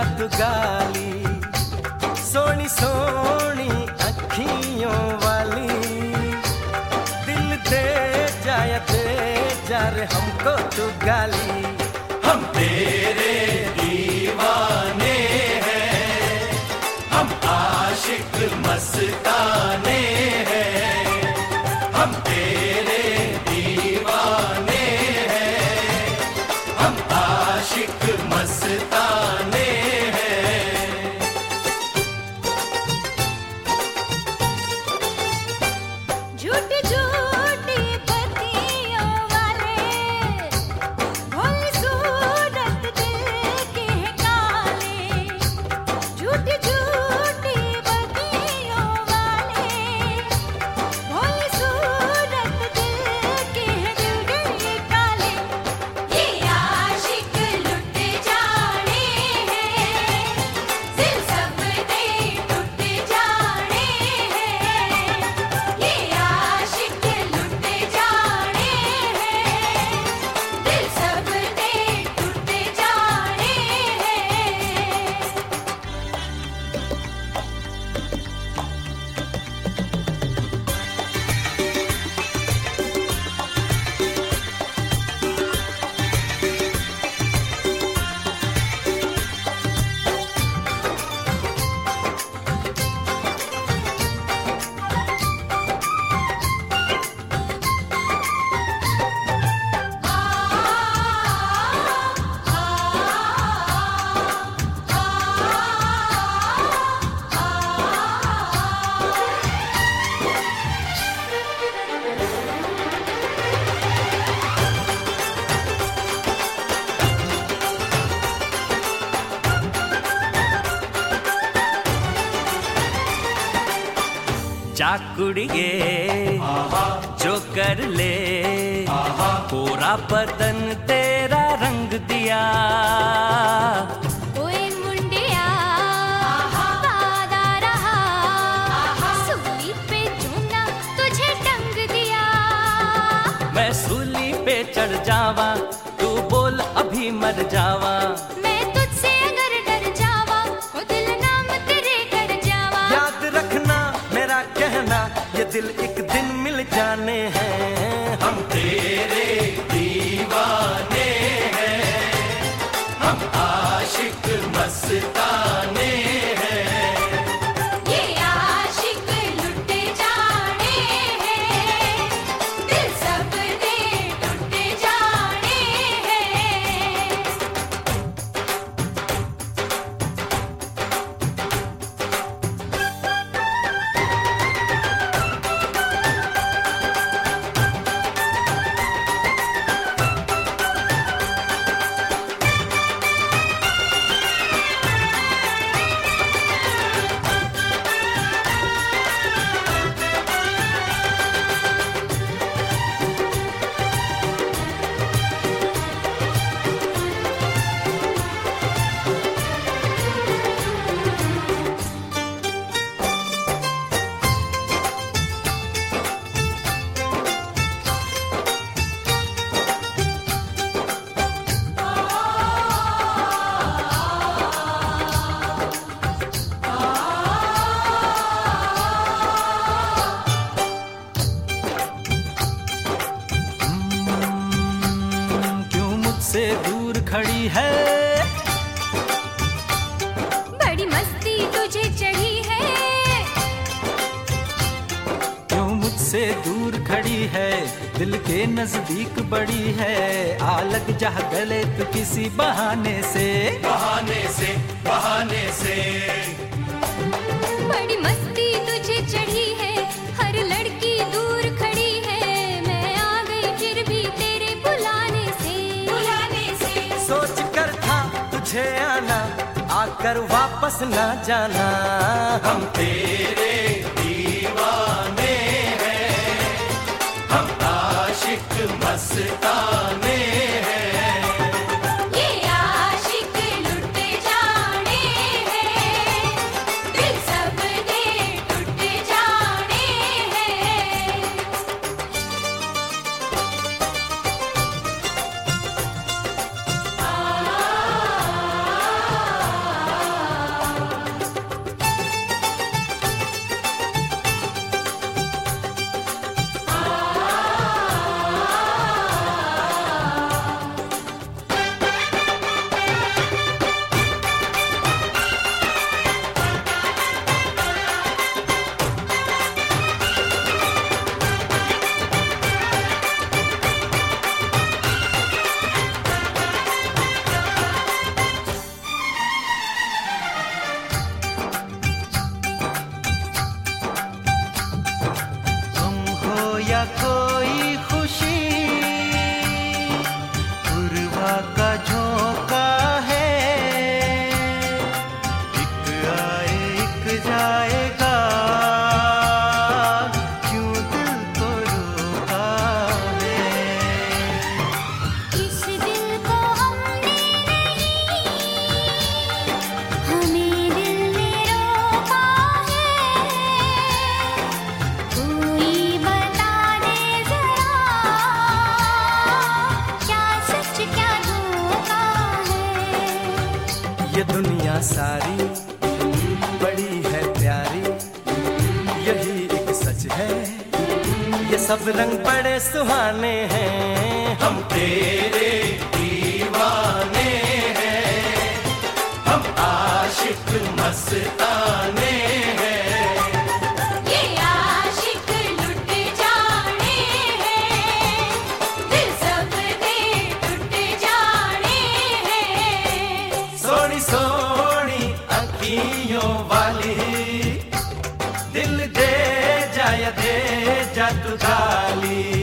तू गाली, सोनी सोनी अखियों वाली, दिल दे जा रे हमको तू गाली। हम तेरे दीवाने हैं, हम आशिक मस्ताने हैं, हम तेरे दीवाने हैं, हम आशिक मस्ताने हैं। झूठी झूठी बत्तियों वाले, भोली सूरत दिल के हैं काले। झूठी झूठी बत्तियों वाले, भोली सूरत दिल के हैं दिल के काले। ये आशिक लुट जाने हैं, दिल सब दे टूट जाने हैं। ये आशिक लुट जाने हैं, दिल सब दे टूट जाने जा कुड़िए जो कर ले, पूरा बदन तेरा रंग दिया। ओए मुंडिया वादा रहा, सूली पे चूना तुझे टंग दिया। मैं सूली पे चढ़ जावा, तू बोल अभी मर जावा। मैं तुझसे अगर डर जावा, ओ दिल नाम तेरे कर जावा। याद रखना मेरा कहना, ये दिल एक दिन मिल जाने हैं। हम तेरे दीवाने हैं, हम आशिक मस्ताने हैं। ये आशिक लुट जाने हैं, दिल सब दे टूट जाने हैं। क्यों मुझसे दूर खड़ी है, बड़ी मस्ती तुझे चढ़ी है। क्यों मुझसे दूर खड़ी है, दिल के नजदीक बड़ी है। आ लग जा गले तू किसी बहाने से, बहाने से, बहाने से। बड़ी मस्ती तुझे चढ़ी है, हर लड़की दूर खड़ी है। मैं आ गई फिर भी तेरे बुलाने से, बुलाने से। सोच कर था तुझे आना, आकर वापस ना जाना। हम तेरे दीवाने हैं, हम आशिक मस्ताने हैं। ये आशिक लुट जाने हैं, दिल सब दे टूट जाने हैं। आ क्या कोई खुशी पूर्वा का झोंका है, एक आए एक जाएगा, क्यों दिल को रोका है। इस दिल को हमने नहीं, हमें दिल ने रोका है। कोई बता दे जरा, क्या सच क्या धोखा है। ये दुनिया सारी बड़ी है प्यारी, यही एक सच है, ये सब रंग बड़े सुहाने हैं। हम तेरे दीवाने हैं, हम आशिक मस्ताने हैं। ये आशिक लुट जाने हैं, दिल सबके टूट जाने हैं। सोनी सोनी अखियों वाली, दिल दे जा या दे जा तू गाली।